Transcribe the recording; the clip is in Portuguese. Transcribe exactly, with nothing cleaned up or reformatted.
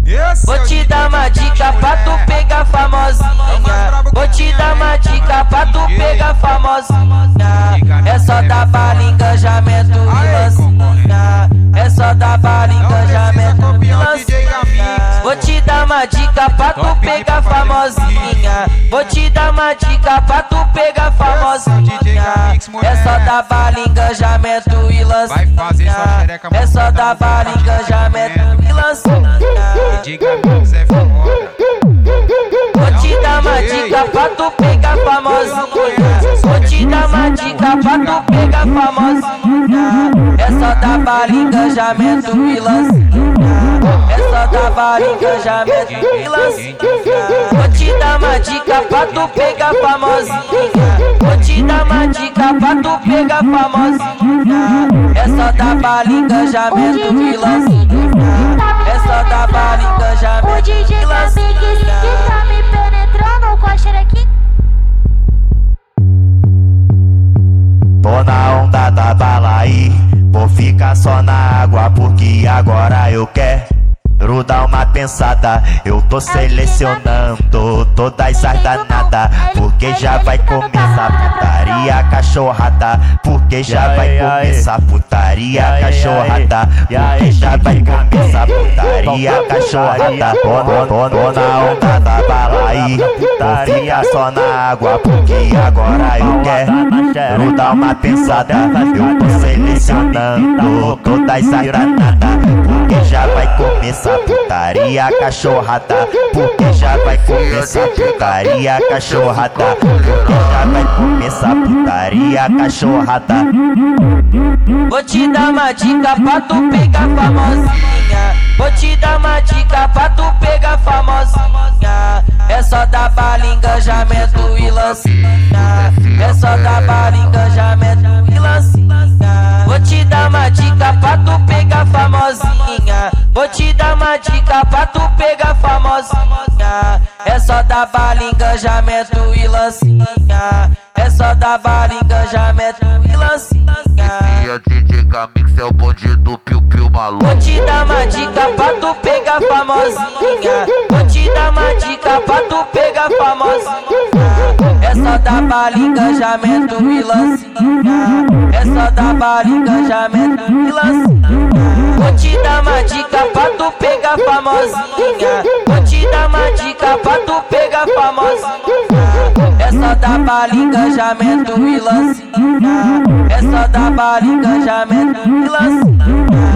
Vou te dar uma dica pra tu pegar famosinha. Vou te dar uma dica pra tu pegar famosinha. É só dar bala, engajamento e lancinha. É só dar bala, engajamento e lancinha. Vou te dar uma dica pra tu pegar famosinha. Vou te dar uma dica pra tu pegar famosinha. É só dar bala, engajamento e lancinha. É só dar bala, engajamento e lancinha. Vou te dar uma dica pra tu pegar famosinha. Vou te dar uma dica pra tu pegar famosinha. É só dar bala, engajamento e lancinha. É só dar bala, engajamento e lancinha. Vou te dar uma dica pra tu pegar famosinha. Vou te dar uma dica pra tu pegar famosinha. É só dar bala, engajamento e lancinha. É só dar bala, engajamento e lancinha. Tá me penetrando com a xerequinha. Tô na onda da bala aí, vou ficar só na água porque agora eu quero dar uma pensada. Eu tô selecionando todas as danadas, porque já vai começar putaria cachorrada. Porque já vai começar putaria cachorrada. Porque já vai começar putaria cachorrada. Tô na onda da bala aí, vou ficar só na água porque agora eu quero dar uma pensada. Eu tô selecionando todas as danadas, porque já vai começar putaria cachorrada. Porque já vai começar putaria cachorrada. Porque já vai começar putaria cachorrada. Vou te dar uma dica pra tu pegar famosinha. Vou te dar uma dica pra tu pegar famosinha. É só dar bala, engajamento e lancinha. É só dar bala, engajamento e lancinha. Vou te dar uma dica pra tu pegar famosinha. Vou te dar uma dica pra tu pegar famosinha. É só dar bala, engajamento e lancinha. É só dar bala, engajamento e lancinha. Esse é D J Camix, é o bonde do Piu Piu maluco. Vou te dar uma dica pra tu pegar famosinha. Vou te dar uma dica pra tu pegar famosinha. É só dar bala, engajamento e lancinha. É só dar bala, engajamento e lancinha. Vou te dar uma dica pra tu pegar famosinha. Vou te dar uma dica pra tu pegar famosinha. É só dar bala, engajamento e lancinha. É só dar bala, engajamento e lancinha.